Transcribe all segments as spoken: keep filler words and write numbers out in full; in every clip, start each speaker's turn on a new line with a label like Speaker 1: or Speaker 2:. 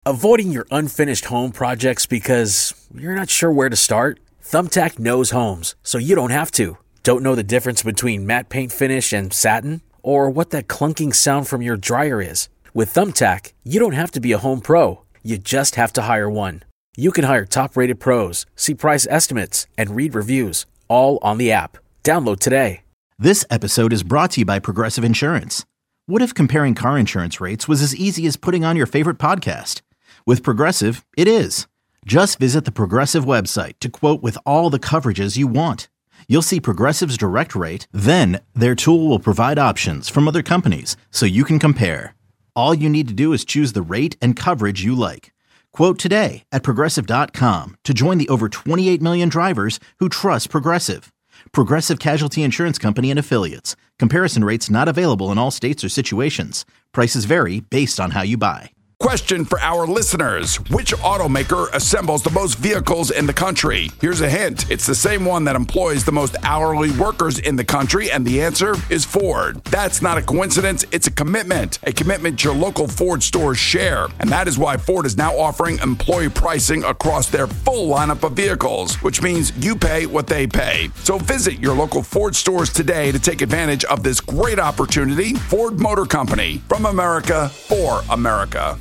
Speaker 1: Avoiding your unfinished home projects because you're not sure where to start? Thumbtack knows homes, so you don't have to. Don't know the difference between matte paint finish and satin? Or what that clunking sound from your dryer is? With Thumbtack, you don't have to be a home pro. You just have to hire one. You can hire top-rated pros, see price estimates, and read reviews, all on the app. Download today.
Speaker 2: This episode is brought to you by Progressive Insurance. What if comparing car insurance rates was as easy as putting on your favorite podcast? With Progressive, it is. Just visit the Progressive website to quote with all the coverages you want. You'll see Progressive's direct rate, then their tool will provide options from other companies so you can compare. All you need to do is choose the rate and coverage you like. Quote today at Progressive dot com to join the over twenty-eight million drivers who trust Progressive. Progressive Casualty Insurance Company and Affiliates. Comparison rates not available in all states or situations. Prices vary based on how you buy.
Speaker 3: Question for our listeners. Which automaker assembles the most vehicles in the country? Here's a hint. It's the same one that employs the most hourly workers in the country, and the answer is Ford. That's not a coincidence. It's a commitment. A commitment your local Ford stores share. And that is why Ford is now offering employee pricing across their full lineup of vehicles, which means you pay what they pay. So visit your local Ford stores today to take advantage of this great opportunity. Ford Motor Company. From America, for America.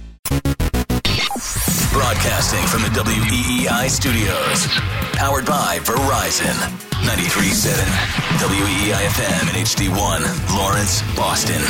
Speaker 4: Broadcasting from the W E E I studios. Powered by Verizon. ninety-three point seven W E E I F M and H D one. Lawrence, Boston.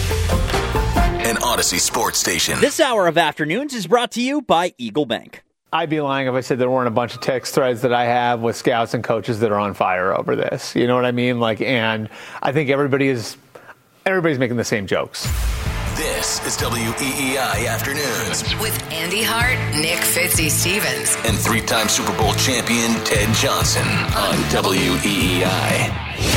Speaker 4: An Odyssey sports station.
Speaker 5: This hour of Afternoons is brought to you by Eagle Bank.
Speaker 6: I'd be lying if I said there weren't a bunch of text threads that I have with scouts and coaches that are on fire over this. You know what I mean? Like, and I think everybody is, everybody's making the same jokes.
Speaker 4: This is W E E I Afternoons.
Speaker 7: With Andy Hart, Nick Fitzy-Stevens,
Speaker 4: and three-time Super Bowl champion Ted Johnson on W E E I.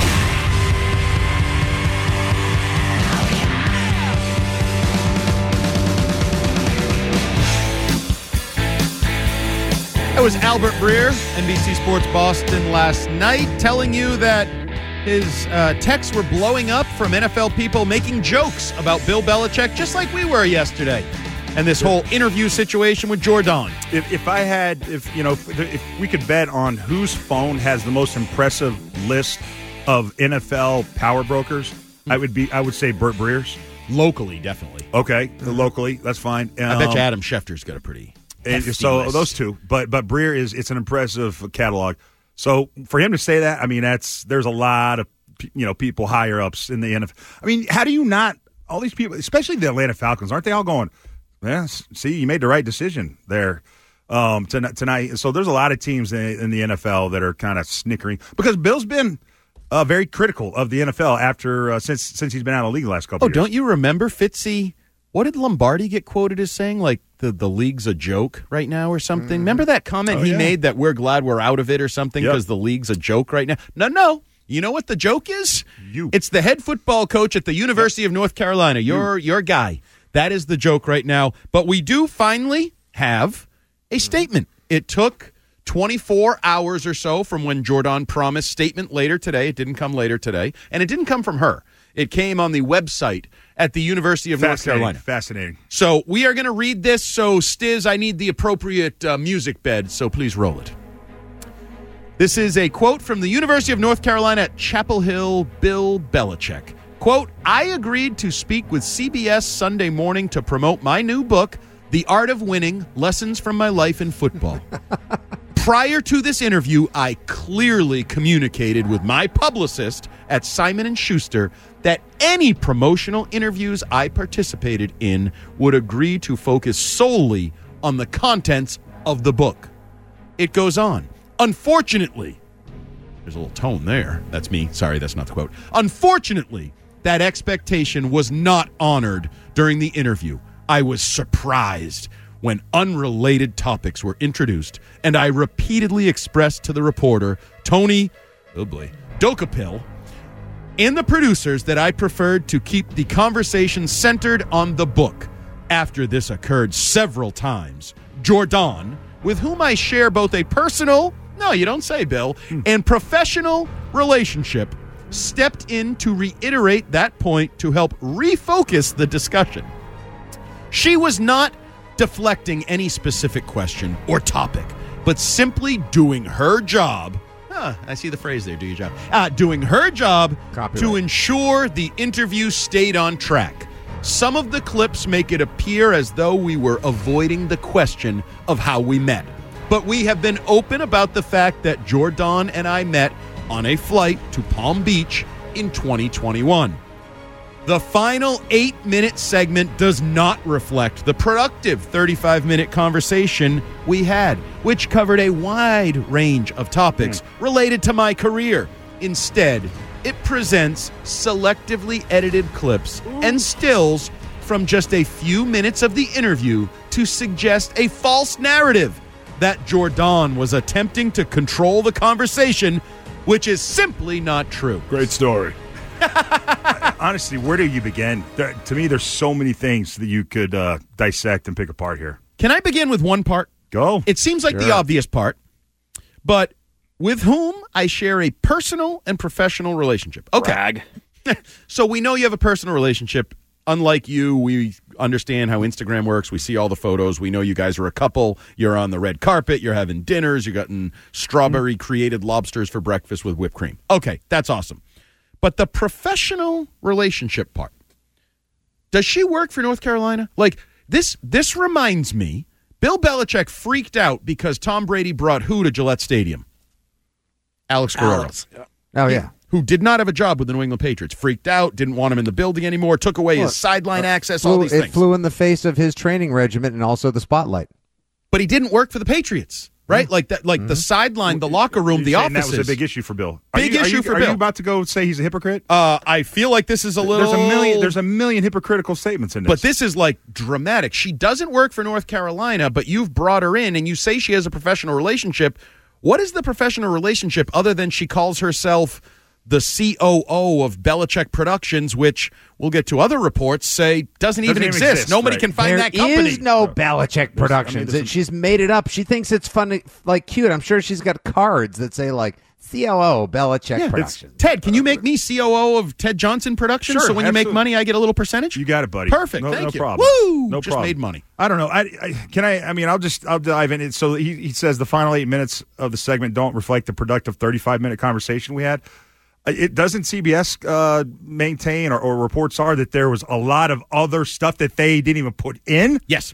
Speaker 8: That was Albert Breer, N B C Sports Boston last night, telling you that his uh, texts were blowing up from N F L people making jokes about Bill Belichick, just like we were yesterday. And this whole interview situation with Jordan.
Speaker 9: If, if I had, if you know, if, if we could bet on whose phone has the most impressive list of N F L power brokers, mm-hmm. I would be, I would say Burt Breer's.
Speaker 8: Locally, definitely.
Speaker 9: Okay, mm-hmm. locally, that's fine. Um,
Speaker 8: I bet you Adam Schefter's got a pretty.
Speaker 9: And so list. Those two, but but Breer is it's an impressive catalog. So for him to say that, I mean, that's there's a lot of you know people higher ups in the N F L. I mean, how do you not all these people, especially the Atlanta Falcons, aren't they all going? Yeah, see, you made the right decision there um, tonight. tonight. So there's a lot of teams in, in the N F L that are kind of snickering because Bill's been uh, very critical of the N F L after uh, since since he's been out of the league the last couple.
Speaker 8: Oh,
Speaker 9: of years.
Speaker 8: Don't you remember Fitzy? What did Lombardi get quoted as saying? Like the, the league's a joke right now or something? Mm. Remember that comment oh, he yeah. made that we're glad we're out of it or something because yep. the league's a joke right now? No, no. You know what the joke is?
Speaker 9: You.
Speaker 8: It's the head football coach at the University yep. of North Carolina. Your you. your guy. That is the joke right now. But we do finally have a statement. It took twenty-four hours or so from when Jordan promised statement later today. It didn't come later today. And it didn't come from her. It came on the website at the University of North Carolina.
Speaker 9: Fascinating.
Speaker 8: So we are going to read this. So, Stiz, I need the appropriate uh, music bed, so please roll it. This is a quote from the University of North Carolina at Chapel Hill, Bill Belichick. Quote, I agreed to speak with C B S Sunday morning to promote my new book, The Art of Winning, Lessons from My Life in Football. Prior to this interview, I clearly communicated with my publicist at Simon and Schuster that any promotional interviews I participated in would agree to focus solely on the contents of the book. It goes on. Unfortunately, there's a little tone there. That's me. Sorry, that's not the quote. Unfortunately, that expectation was not honored during the interview. I was surprised when unrelated topics were introduced, and I repeatedly expressed to the reporter, Tony, oh boy, Dokapil, and the producers that I preferred to keep the conversation centered on the book. After this occurred several times, Jordan, with whom I share both a personal, no, you don't say, Bill, hmm. and professional relationship, stepped in to reiterate that point to help refocus the discussion. She was not deflecting any specific question or topic, but simply doing her job. Huh, I see the phrase there, do your job. Uh, doing her job
Speaker 10: Copyright.
Speaker 8: to ensure the interview stayed on track. Some of the clips make it appear as though we were avoiding the question of how we met. But we have been open about the fact that Jordan and I met on a flight to Palm Beach in twenty twenty-one. The final eight-minute segment does not reflect the productive thirty-five-minute conversation we had, which covered a wide range of topics mm. related to my career. Instead, it presents selectively edited clips Ooh. and stills from just a few minutes of the interview to suggest a false narrative that Jordan was attempting to control the conversation, which is simply not true.
Speaker 9: Great story. Honestly, where do you begin? There, to me, there's so many things that you could uh, dissect and pick apart here.
Speaker 8: Can I begin with one part?
Speaker 9: Go.
Speaker 8: It seems like
Speaker 9: sure.
Speaker 8: the obvious part, but with whom I share a personal and professional relationship. Okay.
Speaker 5: Brag.
Speaker 8: So we know you have a personal relationship. Unlike you, we understand how Instagram works. We see all the photos. We know you guys are a couple. You're on the red carpet. You're having dinners. You're getting strawberry-created lobsters for breakfast with whipped cream. Okay, that's awesome. But the professional relationship part, does she work for North Carolina? Like, this this reminds me, Bill Belichick freaked out because Tom Brady brought who to Gillette Stadium? Alex Guerrero.
Speaker 10: Alex. Oh, yeah.
Speaker 8: He, who did not have a job with the New England Patriots. Freaked out, didn't want him in the building anymore, took away well, his sideline uh, access,
Speaker 10: flew,
Speaker 8: all these
Speaker 10: it
Speaker 8: things.
Speaker 10: It flew in the face of his training regimen and also the spotlight.
Speaker 8: But he didn't work for the Patriots. Right, mm-hmm. like that, like mm-hmm. the sideline, the locker room, the offices.
Speaker 9: That was a big issue for Bill.
Speaker 8: Big
Speaker 9: you,
Speaker 8: issue
Speaker 9: you,
Speaker 8: for
Speaker 9: are
Speaker 8: Bill.
Speaker 9: Are you about to go say he's a hypocrite?
Speaker 8: Uh, I feel like this is a little.
Speaker 9: There's a million. There's a million hypocritical statements in this.
Speaker 8: But this is like dramatic. She doesn't work for North Carolina, but you've brought her in, and you say she has a professional relationship. What is the professional relationship other than she calls herself the C O O of Belichick Productions, which we'll get to other reports say doesn't, doesn't even, even exist. exist. Nobody right. can find
Speaker 10: there
Speaker 8: that company.
Speaker 10: There is no Belichick Productions. I mean, she's made it up. She thinks it's funny, like cute. I'm sure she's got cards that say like C O O Belichick yeah, Productions.
Speaker 8: Ted, can you make me C O O of Ted Johnson Productions?
Speaker 9: Sure,
Speaker 8: so when
Speaker 9: absolutely.
Speaker 8: you make money, I get a little percentage?
Speaker 9: You got it, buddy.
Speaker 8: Perfect.
Speaker 9: No,
Speaker 8: Thank
Speaker 9: no
Speaker 8: you.
Speaker 9: Problem.
Speaker 8: Woo!
Speaker 9: No
Speaker 8: Just
Speaker 9: problem.
Speaker 8: made money.
Speaker 9: I don't know. I, I can I. I mean, I'll just I'll dive in. So he, he says the final eight minutes of the segment don't reflect the productive thirty-five minute conversation we had. It doesn't C B S uh, maintain or, or reports are that there was a lot of other stuff that they didn't even put in.
Speaker 8: Yes.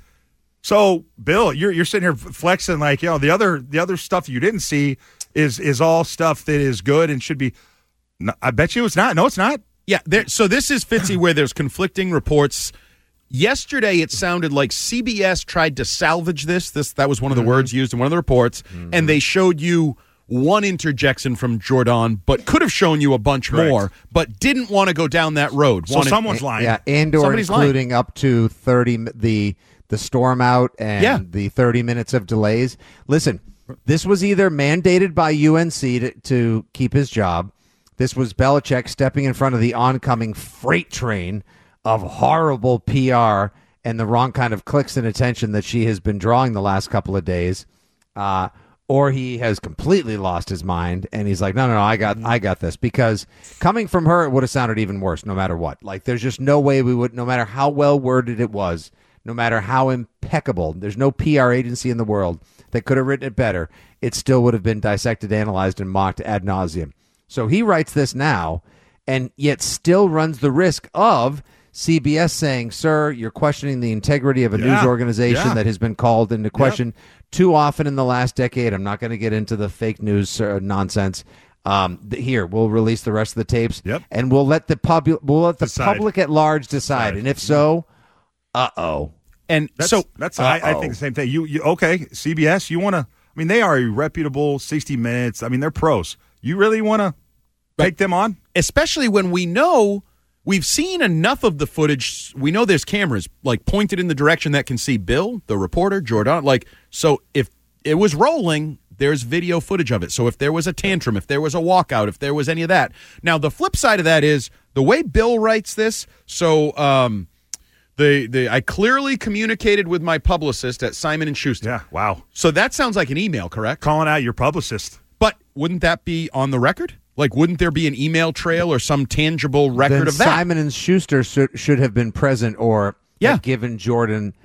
Speaker 9: So, Bill, you're you're sitting here flexing like, you know, the other the other stuff you didn't see is is all stuff that is good and should be. No, I bet you it's not. No, it's not.
Speaker 8: Yeah. There, so this is Fitzy where there's conflicting reports. Yesterday, it sounded like C B S tried to salvage this. This that was one of the mm-hmm. words used in one of the reports, mm-hmm. and they showed you one interjection from Jordan, but could have shown you a bunch Correct. more, but didn't want to go down that road.
Speaker 9: So
Speaker 8: Wanted,
Speaker 9: someone's lying.
Speaker 10: Yeah, and or
Speaker 8: Somebody's
Speaker 10: including
Speaker 8: lying.
Speaker 10: up to thirty the the storm out and
Speaker 8: yeah.
Speaker 10: the thirty minutes of delays. Listen, this was either mandated by U N C to, to keep his job. This was Belichick stepping in front of the oncoming freight train of horrible P R and the wrong kind of clicks and attention that she has been drawing the last couple of days. Uh Or he has completely lost his mind, and he's like, no, no, no, I got I got this. Because coming from her, it would have sounded even worse no matter what. Like, there's just no way we would, no matter how well-worded it was, no matter how impeccable, there's no P R agency in the world that could have written it better. It still would have been dissected, analyzed, and mocked ad nauseum. So he writes this now, and yet still runs the risk of C B S saying, sir, you're questioning the integrity of a yeah. news organization yeah. that has been called into question yep. too often in the last decade. I'm not going to get into the fake news uh, nonsense. Um, th- here, we'll release the rest of the tapes,
Speaker 9: yep.
Speaker 8: and
Speaker 10: we'll let the pub- we'll let the
Speaker 9: decide.
Speaker 10: public at large decide. decide. And if so, uh-oh.
Speaker 8: And
Speaker 9: that's,
Speaker 8: so
Speaker 9: that's I, I think the same thing. You, you okay? C B S, you want to? I mean, they are a reputable sixty minutes. I mean, they're pros. You really want to take right. them on,
Speaker 8: especially when we know. We've seen enough of the footage. We know there's cameras like pointed in the direction that can see Bill, the reporter, Jordan. Like, so if it was rolling, there's video footage of it. So if there was a tantrum, if there was a walkout, if there was any of that. Now, the flip side of that is the way Bill writes this. So um, the the I clearly communicated with my publicist at Simon and Schuster.
Speaker 9: Yeah, wow.
Speaker 8: So that sounds like an email, correct?
Speaker 9: Calling out your publicist.
Speaker 8: But wouldn't that be on the record? Like, wouldn't there be an email trail or some tangible record
Speaker 10: then
Speaker 8: of that?
Speaker 10: Simon and Schuster should, should have been present or
Speaker 8: yeah.
Speaker 10: given Jordan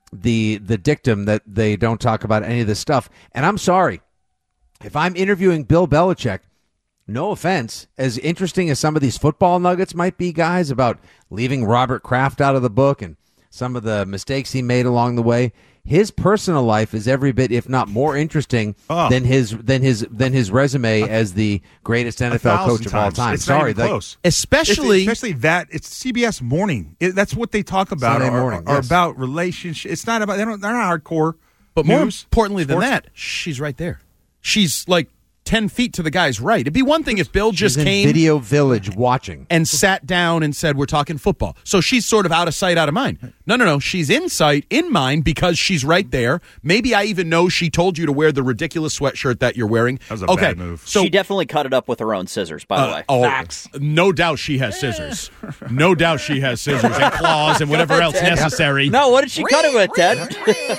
Speaker 10: the the dictum that they don't talk about any of this stuff. And I'm sorry, if I'm interviewing Bill Belichick, no offense, as interesting as some of these football nuggets might be, guys, about leaving Robert Kraft out of the book and some of the mistakes he made along the way, his personal life is every bit, if not more interesting
Speaker 9: oh.
Speaker 10: than his than his than his resume as the greatest N F L coach of all time.
Speaker 9: It's
Speaker 10: Sorry,
Speaker 9: not even close.
Speaker 8: Like, especially
Speaker 9: it's, especially that it's C B S Morning. It, that's what they talk about.
Speaker 10: Sunday
Speaker 9: Are,
Speaker 10: morning,
Speaker 9: are
Speaker 10: yes.
Speaker 9: about relationship. It's not about. They don't, they're not hardcore.
Speaker 8: But more
Speaker 9: news,
Speaker 8: importantly than
Speaker 9: sports.
Speaker 8: that, she's right there. She's like ten feet to the guy's right. It'd be one thing if Bill just
Speaker 10: She's in
Speaker 8: came
Speaker 10: Video Village watching
Speaker 8: and sat down and said, we're talking football. So she's sort of out of sight, out of mind. No, no, no. She's in sight, in mind, because she's right there. Maybe I even know she told you to wear the ridiculous sweatshirt that you're wearing.
Speaker 9: That was a
Speaker 8: okay,
Speaker 9: bad move.
Speaker 8: So,
Speaker 5: she definitely cut it up with her own scissors, by the
Speaker 8: uh,
Speaker 5: way.
Speaker 8: oh,
Speaker 5: Facts.
Speaker 8: No doubt she has scissors. No doubt she has scissors and claws and whatever else necessary.
Speaker 5: No, what did she cut it with, Ted?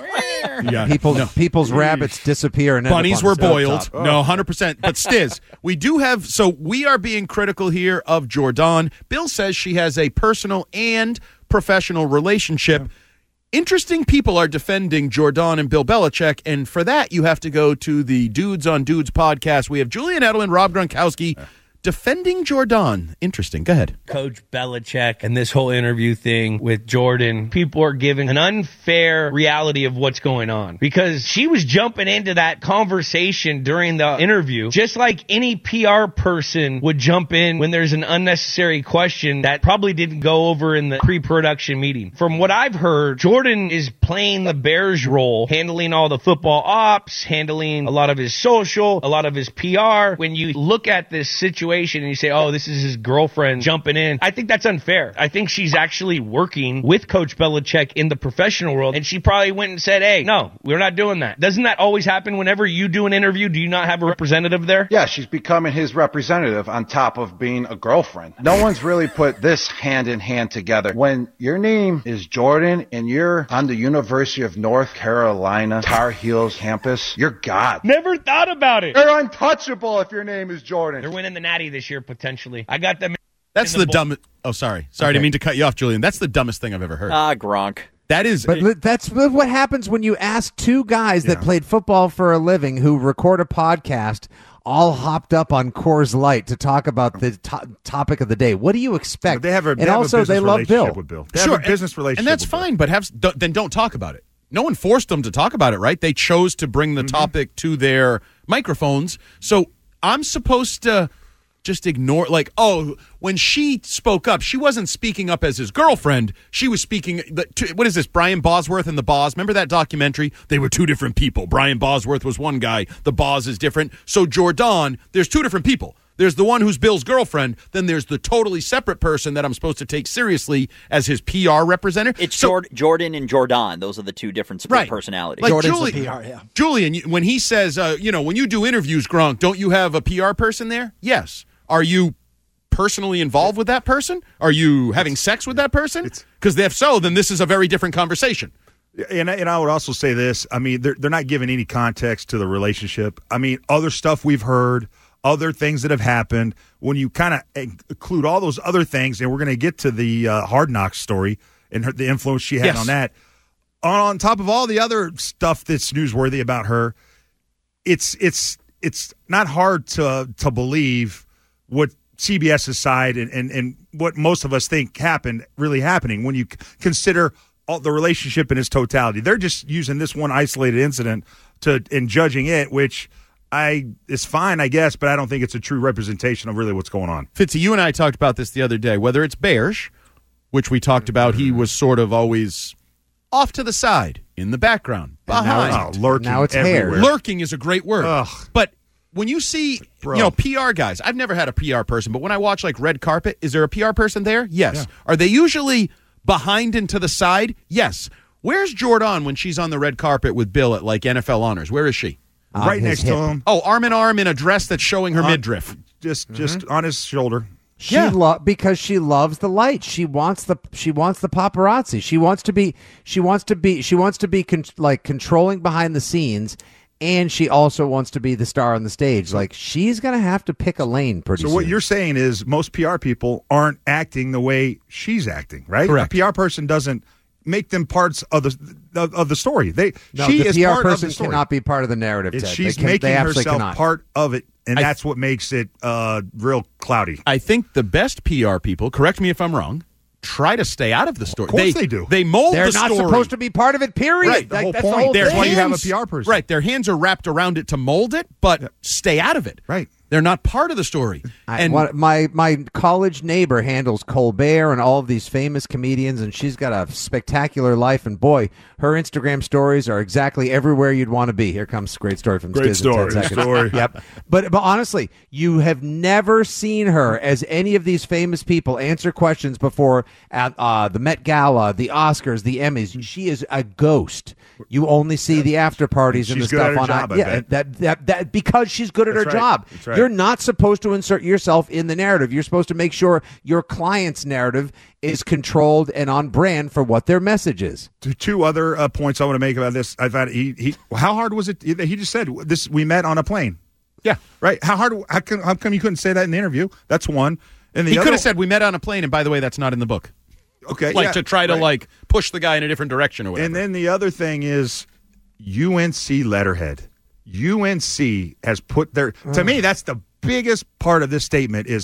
Speaker 8: Yeah.
Speaker 10: people.
Speaker 8: No.
Speaker 10: People's rabbits disappear and end up
Speaker 8: Bunnies
Speaker 10: on
Speaker 8: were
Speaker 10: the stove
Speaker 8: boiled.
Speaker 10: top.
Speaker 8: No, one hundred percent. But Stiz, we do have, so we are being critical here of Jordan. Bill says she has a personal and professional relationship. Interesting people are defending Jordan and Bill Belichick, and for that, you have to go to the Dudes on Dudes podcast. We have Julian Edelman, Rob Gronkowski, defending Jordan. Interesting. Go ahead.
Speaker 11: Coach Belichick and this whole interview thing with Jordan, people are giving an unfair reality of what's going on because she was jumping into that conversation during the interview just like any P R person would jump in when there's an unnecessary question that probably didn't go over in the pre-production meeting. From what I've heard, Jordan is playing the Bears role, handling all the football ops, handling a lot of his social, a lot of his P R. When you look at this situation and you say, oh, this is his girlfriend jumping in, I think that's unfair. I think she's actually working with Coach Belichick in the professional world, and she probably went and said, hey, no, we're not doing that. Doesn't that always happen whenever you do an interview? Do you not have a representative there?
Speaker 12: Yeah, she's becoming his representative on top of being a girlfriend. No one's really put this hand in hand together. When your name is Jordan and you're on the University of North Carolina Tar Heels campus, you're God.
Speaker 11: Never thought about it.
Speaker 12: You're untouchable if your name is Jordan.
Speaker 11: They're winning the Natty this year, potentially. I got them.
Speaker 8: That's the, the dumbest. Oh, sorry. Sorry, I didn't mean to cut you off, Julian. That's the dumbest thing I've ever heard.
Speaker 5: Ah, Gronk.
Speaker 8: That is.
Speaker 10: But li- that's what happens when you ask two guys that
Speaker 9: Yeah.
Speaker 10: played football for a living who record a podcast all hopped up on Coors Light to talk about the to- topic of the day. What do you expect?
Speaker 9: But they have a,
Speaker 10: and
Speaker 9: they have
Speaker 10: also
Speaker 9: a business
Speaker 10: they love
Speaker 9: relationship
Speaker 10: Bill.
Speaker 9: with Bill. They
Speaker 8: Sure,
Speaker 9: have a business
Speaker 8: and,
Speaker 9: relationship,
Speaker 8: and that's
Speaker 9: with Bill.
Speaker 8: fine. But have d- then don't talk about it. No one forced them to talk about it, right? They chose to bring the
Speaker 9: Mm-hmm.
Speaker 8: topic to their microphones. So I'm supposed to just ignore, like, oh, when she spoke up, she wasn't speaking up as his girlfriend. She was speaking, the, to, what is this, Brian Bosworth and the Boz? Remember that documentary? They were two different people. Brian Bosworth was one guy. The Boz is different. So Jordan, there's two different people. There's the one who's Bill's girlfriend. Then there's the totally separate person that I'm supposed to take seriously as his P R representative.
Speaker 5: It's
Speaker 8: so,
Speaker 5: Jord- Jordan and Jordan. Those are the two different split
Speaker 8: Right.
Speaker 5: personalities.
Speaker 8: Like
Speaker 13: Jordan's
Speaker 8: Juli-
Speaker 13: the P R, yeah.
Speaker 8: Julian, you- when he says, uh, you know, when you do interviews, Gronk, don't you have a P R person there? Yes. Are you personally involved with that person? Are you having sex with that person? Because if so, then this is a very different conversation.
Speaker 9: And, and I would also say this. I mean, they're, they're not giving any context to the relationship. I mean, other stuff we've heard, other things that have happened, when you kind of include all those other things, and we're going to get to the uh, Hard Knocks story and her, the influence she had
Speaker 8: Yes.
Speaker 9: on that, on, on top of all the other stuff that's newsworthy about her, it's it's it's not hard to to believe what CBS's side and, and, and what most of us think happened really happening when you c- consider all the relationship in its totality. They're just using this one isolated incident to and judging it, which I is fine, I guess, but I don't think it's a true representation of really what's going on.
Speaker 8: Fitzy, you and I talked about this the other day, whether it's Bears, which we talked about, he was sort of always off to the side, in the background,
Speaker 10: And now
Speaker 8: behind.
Speaker 10: it's-
Speaker 9: Oh, lurking
Speaker 10: now it's
Speaker 9: everywhere.
Speaker 10: hair.
Speaker 8: Lurking is a great word.
Speaker 9: Ugh.
Speaker 8: But when you see,
Speaker 9: Bro.
Speaker 8: you know, P R guys, I've never had a P R person, but when I watch like Red Carpet, is there a P R person there? Yes.
Speaker 9: Yeah.
Speaker 8: Are they usually behind and to the side? Yes. Where's Jordan when she's on the red carpet with Bill at like N F L honors? Where is she?
Speaker 10: On
Speaker 9: right
Speaker 10: his
Speaker 9: next
Speaker 10: hip.
Speaker 9: to him,
Speaker 8: Oh, arm in arm in a dress that's showing her
Speaker 9: Uh,
Speaker 8: midriff.
Speaker 9: just just on his shoulder.
Speaker 10: She
Speaker 8: Yeah.
Speaker 10: lo- because she loves the light. She wants the she wants the paparazzi. She wants to be she wants to be she wants to be con- like controlling behind the scenes, and she also wants to be the star on the stage. Like she's gonna have to pick a lane pretty
Speaker 9: So
Speaker 10: soon.
Speaker 9: what you're saying is most P R people aren't acting the way she's acting, right?
Speaker 8: Correct.
Speaker 9: A P R person doesn't make them parts of the of, of the story. They
Speaker 10: No,
Speaker 9: she
Speaker 10: the
Speaker 9: is
Speaker 10: P R
Speaker 9: part of
Speaker 10: person
Speaker 9: the story.
Speaker 10: cannot be part of the narrative.
Speaker 9: It's,
Speaker 10: Ted.
Speaker 9: she's
Speaker 10: They can,
Speaker 9: making
Speaker 10: they absolutely
Speaker 9: herself
Speaker 10: cannot.
Speaker 9: part of it, and
Speaker 8: I-
Speaker 9: that's what makes it uh, real cloudy.
Speaker 8: I think the best P R people, correct me if I'm wrong, try to stay out of the story.
Speaker 9: Of course
Speaker 8: they,
Speaker 9: they do.
Speaker 8: They mold
Speaker 10: They're
Speaker 8: the
Speaker 10: not
Speaker 8: story.
Speaker 10: supposed to be part of it, period.
Speaker 8: Right, the
Speaker 10: Like,
Speaker 9: whole
Speaker 10: that's
Speaker 9: point.
Speaker 10: the whole
Speaker 8: Their
Speaker 9: That's why
Speaker 10: thing.
Speaker 9: you have a
Speaker 8: hands-
Speaker 9: P R person.
Speaker 8: Right, their hands are wrapped around it to mold it, but stay out of it.
Speaker 9: Right.
Speaker 8: They're not part of the story.
Speaker 10: I,
Speaker 8: And
Speaker 10: one- my my college neighbor handles Colbert and all of these famous comedians, and she's got a spectacular life. And boy, her Instagram stories are exactly everywhere you'd want to be. Here comes a great story from
Speaker 9: Great
Speaker 10: Stiz in ten
Speaker 9: story,
Speaker 10: seconds.
Speaker 9: story.
Speaker 10: Yep. But but honestly, you have never seen her as any of these famous people answer questions before at uh, the Met Gala, the Oscars, the Emmys. She is a ghost. You only see the after parties and the
Speaker 9: She's good at
Speaker 10: stuff
Speaker 9: her
Speaker 10: on
Speaker 9: job, I
Speaker 10: yeah,
Speaker 9: bet.
Speaker 10: that that that because she's good at
Speaker 9: That's
Speaker 10: her
Speaker 9: right.
Speaker 10: job.
Speaker 9: That's right.
Speaker 10: You're not supposed to insert yourself in the narrative. You're supposed to make sure your client's narrative is controlled and on brand for what their message is.
Speaker 9: Two- Two other uh, points I want to make about this. I've had he he. How hard was it? He just said this. We met on a plane.
Speaker 8: yeah,
Speaker 9: Right? How hard? How come? How come you couldn't say that in the interview? That's one. And the
Speaker 8: he
Speaker 9: other,
Speaker 8: could have said we met on a plane, and by the way, that's not in the book.
Speaker 9: okay,
Speaker 8: Like
Speaker 9: yeah,
Speaker 8: to try to
Speaker 9: right.
Speaker 8: like push the guy in a different direction or whatever.
Speaker 9: And then the other thing is U N C letterhead. U N C has put their. To me, that's the biggest part of this statement is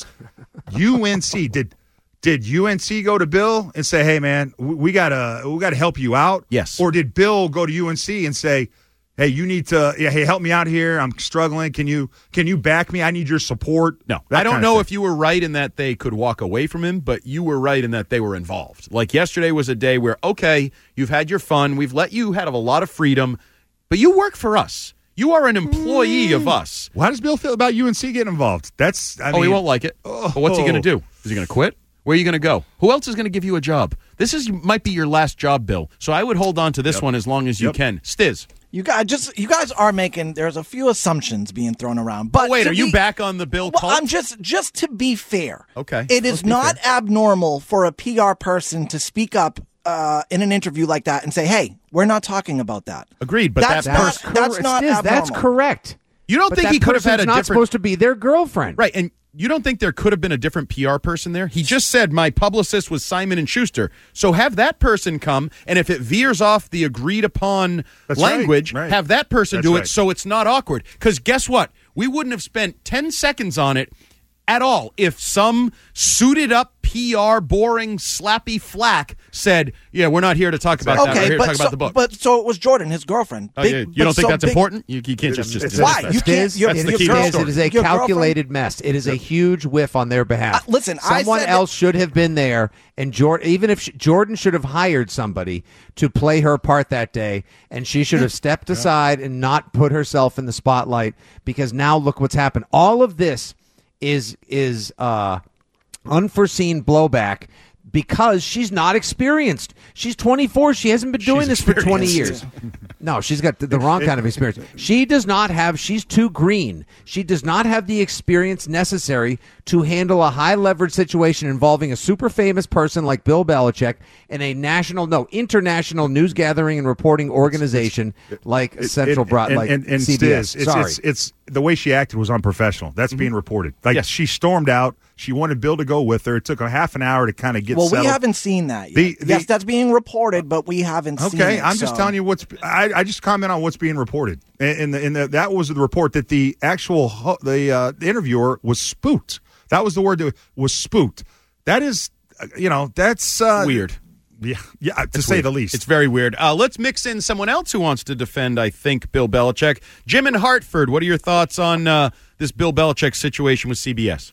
Speaker 9: U N C did. Did U N C go to Bill and say, "Hey, man, we, we gotta we gotta help you out"?
Speaker 8: Yes.
Speaker 9: Or did Bill go to U N C and say, "Hey, you need to, yeah, hey, help me out here. I'm struggling. Can you can you back me? I need your support."
Speaker 8: No,
Speaker 9: That
Speaker 8: I don't
Speaker 9: kind of
Speaker 8: know
Speaker 9: thing.
Speaker 8: if you were right in that they could walk away from him, but you were right in that they were involved. Like yesterday was a day where, okay, you've had your fun. We've let you have a lot of freedom, but you work for us. You are an employee of us.
Speaker 9: Well, how does Bill feel about U N C getting involved? That's I
Speaker 8: oh,
Speaker 9: mean,
Speaker 8: he won't like it.
Speaker 9: Oh.
Speaker 8: But what's he going to do? Is he going to quit? Where are you going to go? Who else is going to give you a job? This is might be your last job, Bill. So I would hold on to this
Speaker 9: Yep.
Speaker 8: one as long as you
Speaker 9: Yep.
Speaker 8: can. Stiz.
Speaker 13: You guys just you guys are making there's a few assumptions being thrown around. But
Speaker 8: Oh, wait,
Speaker 13: to
Speaker 8: are you
Speaker 13: be-
Speaker 8: back on the Bill
Speaker 13: Well,
Speaker 8: cult?
Speaker 13: I'm just just to be fair.
Speaker 8: Okay.
Speaker 13: It
Speaker 8: Let's
Speaker 13: is
Speaker 8: be
Speaker 13: not
Speaker 8: fair.
Speaker 13: abnormal for a P R person to speak up uh, in an interview like that and say, "Hey, we're not talking about that."
Speaker 8: Agreed, but
Speaker 13: that's
Speaker 8: that
Speaker 13: not
Speaker 8: person-
Speaker 13: that's not
Speaker 10: Stiz, that's
Speaker 13: abnormal.
Speaker 10: correct.
Speaker 8: You don't
Speaker 10: But
Speaker 8: think
Speaker 10: that
Speaker 8: he could have had a
Speaker 10: person's not
Speaker 8: different
Speaker 10: supposed to be their girlfriend.
Speaker 8: Right, and you don't think there could have been a different P R person there? He just said my publicist was Simon and Schuster. So have that person come, and if it veers off the agreed upon
Speaker 9: That's right,
Speaker 8: language,
Speaker 9: right.
Speaker 8: have that person
Speaker 9: That's
Speaker 8: do
Speaker 9: right.
Speaker 8: it so it's not awkward. Because guess what? We wouldn't have spent ten seconds on it at all if some suited up P R boring slappy flack said, "Yeah, we're not here to talk about that. We're
Speaker 13: Okay,
Speaker 8: here to
Speaker 13: but
Speaker 8: talk
Speaker 13: so,
Speaker 8: about the book."
Speaker 13: but so it was Jordan, his girlfriend.
Speaker 8: Oh,
Speaker 13: Big-
Speaker 8: yeah, you
Speaker 13: but
Speaker 8: don't think
Speaker 13: so
Speaker 8: that's
Speaker 13: big-
Speaker 8: important? You, you can't just just
Speaker 9: it's-
Speaker 13: Why? You can't.
Speaker 10: Stiz,
Speaker 13: You're,
Speaker 8: That's the
Speaker 10: it
Speaker 8: key
Speaker 10: is,
Speaker 8: to the
Speaker 10: Stiz,
Speaker 8: story.
Speaker 10: it is a
Speaker 13: Your girlfriend-
Speaker 10: calculated mess. It is a huge whiff on their behalf.
Speaker 13: Uh, listen, I
Speaker 10: someone
Speaker 13: said
Speaker 10: else should have been there, and Jordan, even if she, Jordan should have hired somebody to play her part that day, and she should have stepped aside and not put herself in the spotlight. Because now look what's happened. All of this is is uh, unforeseen blowback. Because she's not experienced. She's twenty-four. She hasn't been doing
Speaker 8: She's
Speaker 10: this for twenty
Speaker 8: experienced.
Speaker 10: years. No, she's got the, the wrong kind of experience. She does not have, she's too green. She does not have the experience necessary to handle a high leverage situation involving a super famous person like Bill Belichick in a national, no, international news gathering and reporting organization like
Speaker 9: It-
Speaker 10: Central
Speaker 9: it-
Speaker 10: Broad,
Speaker 9: and,
Speaker 10: like
Speaker 9: and, and
Speaker 10: C B S.
Speaker 9: Stiz, it's,
Speaker 10: Sorry.
Speaker 9: it's it's the way she acted was unprofessional. That's being reported. Like
Speaker 8: Yes.
Speaker 9: she stormed out. She wanted Bill to go with her. It took a half an hour to kind of get
Speaker 13: Well,
Speaker 9: settled.
Speaker 13: we haven't seen that yet.
Speaker 9: The- the-
Speaker 13: yes, that's being reported, but we haven't seen it.
Speaker 9: Okay, I'm just
Speaker 13: so-
Speaker 9: telling you what's. I, I just comment on what's being reported, and, and, the, and the, that was the report that the actual ho- the, uh, the interviewer was spooked. That was the word that was spooked. That is, uh, you know, that's uh,
Speaker 8: Weird.
Speaker 9: Yeah, yeah, to
Speaker 8: It's
Speaker 9: say
Speaker 8: weird.
Speaker 9: the least.
Speaker 8: It's very weird. Uh, let's mix in someone else who wants to defend, I think, Bill Belichick. Jim in Hartford, what are your thoughts on uh, this Bill Belichick situation with C B S?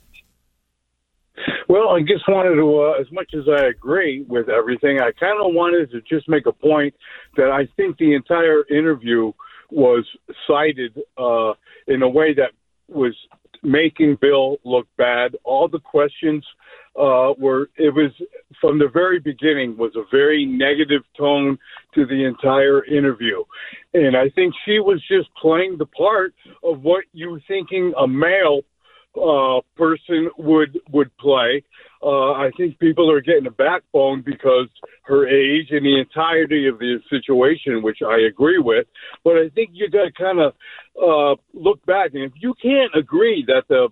Speaker 14: Well, I just wanted to, uh, as much as I agree with everything, I kind of wanted to just make a point that I think the entire interview was cited uh, in a way that was making Bill look bad. All the questions uh, were, it was from the very beginning was a very negative tone to the entire interview. And I think she was just playing the part of what you were thinking a male uh, person would would play. Uh, I think people are getting a backbone because her age and the entirety of the situation, which I agree with. But I think you got to kind of uh, look back, and if you can't agree that the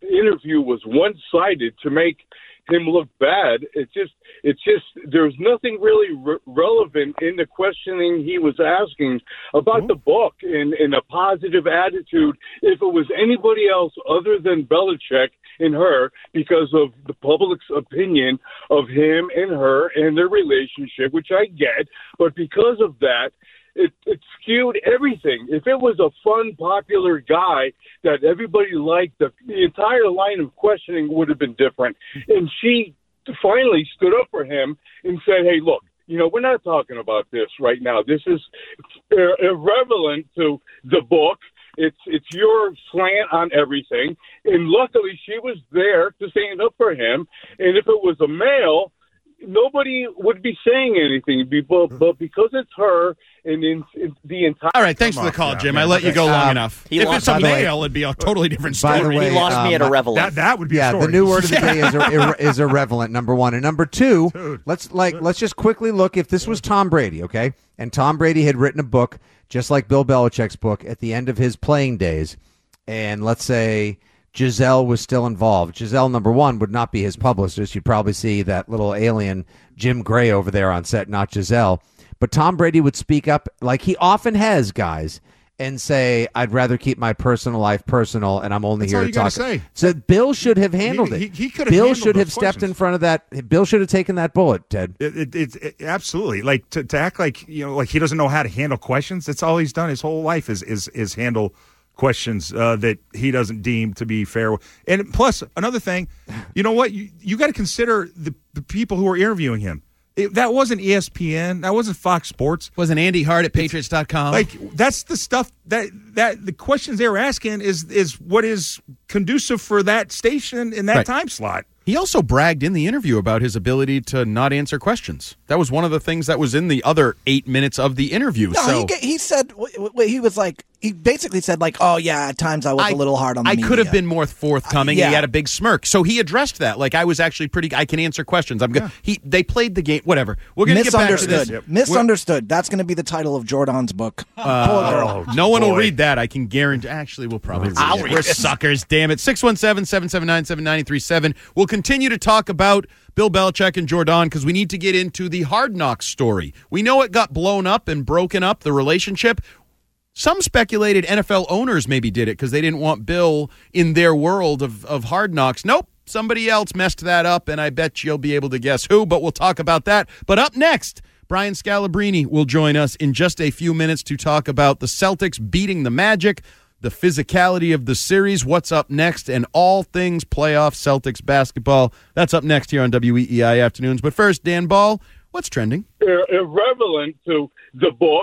Speaker 14: interview was one-sided to make him look bad. It's just, it's just, there's nothing really re- relevant in the questioning he was asking about mm-hmm. the book and, and a positive attitude. If it was anybody else other than Belichick and her, because of the public's opinion of him and her and their relationship, which I get, but because of that, It, it skewed everything. If it was a fun, popular guy that everybody liked, the, the entire line of questioning would have been different. And she finally stood up for him and said, hey, look, you know, we're not talking about this right now. This is ir- irrelevant to the book. It's it's your slant on everything. And luckily, she was there to stand up for him. And if it was a male, nobody would be saying anything, but, but because it's her and in, in the entire.
Speaker 8: All right, thanks for the call, Jim. I let you go long
Speaker 10: Um,
Speaker 8: enough.
Speaker 5: he
Speaker 8: If
Speaker 5: lost-
Speaker 8: it's a
Speaker 5: by the way-
Speaker 8: male, it'd be a totally different
Speaker 10: By
Speaker 8: story.
Speaker 10: the way,
Speaker 5: He lost me
Speaker 10: um,
Speaker 5: at irrelevant.
Speaker 9: That that would be
Speaker 10: Yeah,
Speaker 9: a story.
Speaker 10: the new word of the day is ir- is irrelevant. Number one, and number two,
Speaker 9: Dude.
Speaker 10: let's like let's just quickly look. If this was Tom Brady, okay, and Tom Brady had written a book just like Bill Belichick's book at the end of his playing days, and let's say Giselle was still involved. Giselle, number one, would not be his publicist. You'd probably see that little alien Jim Gray over there on set, not Giselle. But Tom Brady would speak up like he often has, guys, and say, I'd rather keep my personal life personal, and I'm only
Speaker 9: That's
Speaker 10: here
Speaker 9: all
Speaker 10: to
Speaker 9: you gotta
Speaker 10: talk.
Speaker 9: say.
Speaker 10: So Bill should have handled
Speaker 9: He-
Speaker 10: it.
Speaker 9: he- he could have
Speaker 10: Bill
Speaker 9: handled
Speaker 10: should have
Speaker 9: those
Speaker 10: stepped in
Speaker 9: questions.
Speaker 10: front of that. Bill should have taken that bullet, Ted.
Speaker 9: It, it, it's it, absolutely like to, to act like you know like he doesn't know how to handle questions. That's all he's done his whole life is is is handle questions uh, that he doesn't deem to be fair. And plus another thing, you know what? You you got to consider the the people who are interviewing him. It, that wasn't E S P N. That wasn't Fox Sports.
Speaker 8: Wasn't Andy Hart at Patriots dot com?
Speaker 9: Like that's the stuff that that the questions they were asking is is what is conducive for that station in that
Speaker 8: Right.
Speaker 9: time slot.
Speaker 8: He also bragged in the interview about his ability to not answer questions. That was one of the things that was in the other eight minutes of the interview.
Speaker 13: No,
Speaker 8: so
Speaker 13: he, ga- he said w- w- he was like he basically said like, oh yeah, at times I was
Speaker 8: I-
Speaker 13: a little hard on the
Speaker 8: I
Speaker 13: media.
Speaker 8: could have been more forthcoming.
Speaker 13: Uh, yeah.
Speaker 8: He had a big smirk, so he addressed that. Like I was actually pretty. I can answer questions. I'm good. He they played the game. Whatever. We're gonna get back to
Speaker 13: Misunderstood.
Speaker 8: this.
Speaker 13: Misunderstood. That's going to be the title of Jordan's book.
Speaker 8: Uh,
Speaker 13: Poor girl.
Speaker 8: no one will
Speaker 9: boy.
Speaker 8: read that. I can guarantee. Actually, we'll probably read
Speaker 13: I'll
Speaker 8: it.
Speaker 13: read
Speaker 8: We're
Speaker 13: it.
Speaker 8: suckers. Damn it. six one seven, seven seven nine, seven nine three seven. We'll continue to talk about Bill Belichick and Jordan because we need to get into the Hard Knocks story. We know it got blown up and broken up, the relationship. Some speculated N F L owners maybe did it because they didn't want Bill in their world of, of Hard Knocks. Nope. Somebody else messed that up, and I bet you'll be able to guess who, but we'll talk about that. But up next, Brian Scalabrine will join us in just a few minutes to talk about the Celtics beating the Magic, the physicality of the series, what's up next, and all things playoff Celtics basketball. That's up next here on W E E I Afternoons. But first, Dan Ball, what's trending?
Speaker 14: Ir- irrelevant to the book.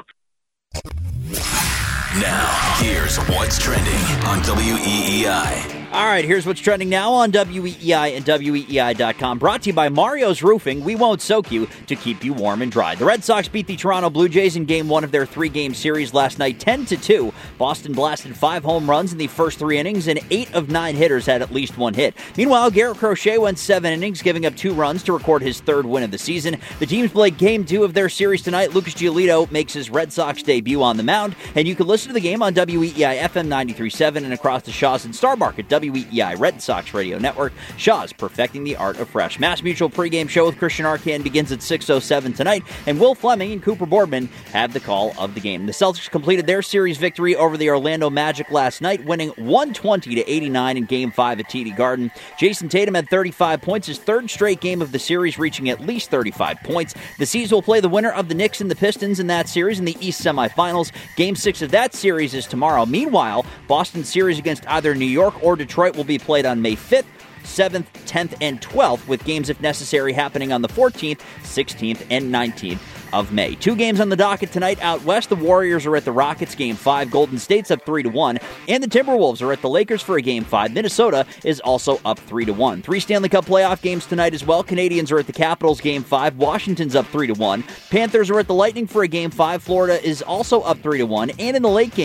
Speaker 4: Now, here's what's trending on W E E I.
Speaker 5: All right, here's what's trending now on W E E I and W E E I dot com. Brought to you by Mario's Roofing. We won't soak you to keep you warm and dry. The Red Sox beat the Toronto Blue Jays in game one of their three-game series last night, ten to two. Boston blasted five home runs in the first three innings, and eight of nine hitters had at least one hit. Meanwhile, Garrett Crochet went seven innings, giving up two runs to record his third win of the season. The teams play game two of their series tonight. Lucas Giolito makes his Red Sox debut on the mound, and you can listen to the game on W E E I F M ninety-three point seven and across the Shaw's and Starbark at W E E I Red Sox Radio Network. Shaw's perfecting the art of fresh. Mass Mutual pregame show with Christian Arcand begins at six oh seven tonight, and Will Fleming and Cooper Boardman have the call of the game. The Celtics completed their series victory over the Orlando Magic last night, winning one twenty to eighty-nine in game five at T D Garden. Jason Tatum had thirty-five points, his third straight game of the series, reaching at least thirty-five points. The C's will play the winner of the Knicks and the Pistons in that series in the East semifinals. Game six of that series is tomorrow. Meanwhile, Boston's series against either New York or Detroit will be played on May fifth, seventh, tenth, and twelfth, with games, if necessary, happening on the fourteenth, sixteenth, and nineteenth of May. Two games on the docket tonight out west. The Warriors are at the Rockets, game five. Golden State's up three to one. And the Timberwolves are at the Lakers for a game five. Minnesota is also up three to one. Three Stanley Cup playoff games tonight as well. Canadians are at the Capitals, game five. Washington's up three to one. Panthers are at the Lightning for a game five. Florida is also up three to one. And in the late game,